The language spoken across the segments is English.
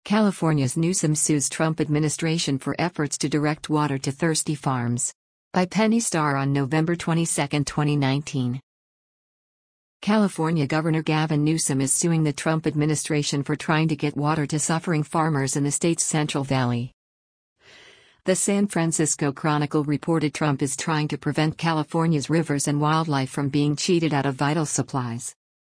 California's Newsom sues Trump administration for efforts to direct water to thirsty farms. By Penny Starr on November 22, 2019. California Governor Gavin Newsom is suing the Trump administration for trying to get water to suffering farmers in the state's Central Valley. The San Francisco Chronicle reported Trump is trying to prevent California's rivers and wildlife from being cheated out of vital supplies.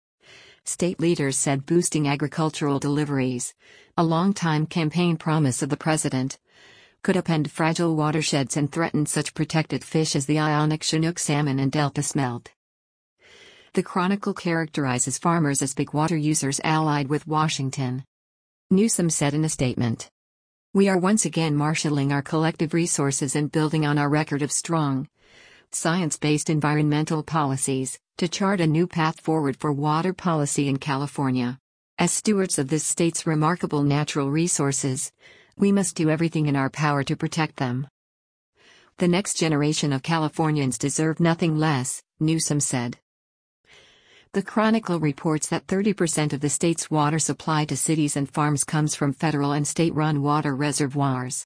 State leaders said boosting agricultural deliveries, a long-time campaign promise of the president, could upend fragile watersheds and threaten such protected fish as the Ionic Chinook salmon and Delta smelt. The Chronicle characterizes farmers as big water users allied with Washington. Newsom said in a statement, "We are once again marshaling our collective resources and building on our record of strong, science-based environmental policies, to chart a new path forward for water policy in California. As stewards of this state's remarkable natural resources, we must do everything in our power to protect them. The next generation of Californians deserve nothing less," Newsom said. The Chronicle reports that 30% of the state's water supply to cities and farms comes from federal and state-run water reservoirs.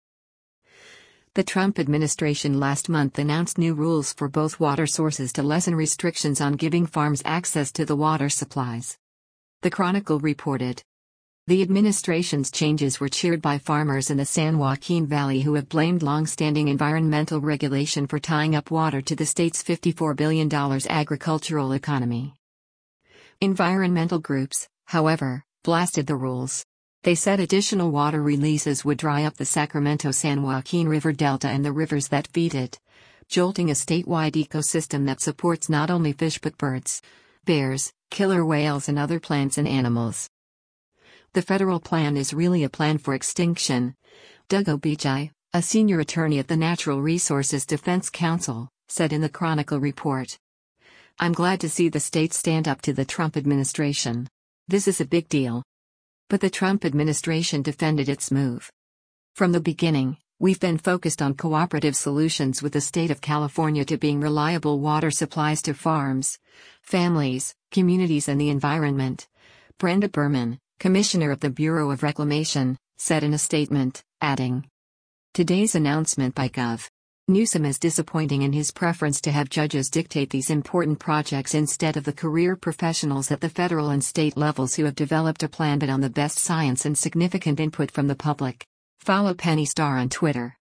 The Trump administration last month announced new rules for both water sources to lessen restrictions on giving farms access to the water supplies. The Chronicle reported, the administration's changes were cheered by farmers in the San Joaquin Valley who have blamed long-standing environmental regulation for tying up water to the state's $54 billion agricultural economy. Environmental groups, however, blasted the rules. They said additional water releases would dry up the Sacramento-San Joaquin River Delta and the rivers that feed it, jolting a statewide ecosystem that supports not only fish but birds, bears, killer whales and other plants and animals. The federal plan is really a plan for extinction, Doug Obichai, a senior attorney at the Natural Resources Defense Council, said in the Chronicle report. "I'm glad to see the state stand up to the Trump administration. This is a big deal." But the Trump administration defended its move. "From the beginning, we've been focused on cooperative solutions with the state of California to being reliable water supplies to farms, families, communities and the environment," Brenda Berman, commissioner of the Bureau of Reclamation, said in a statement, adding, "Today's announcement by Gov. Newsom is disappointing in his preference to have judges dictate these important projects instead of the career professionals at the federal and state levels who have developed a plan based on the best science and significant input from the public." Follow Penny Starr on Twitter.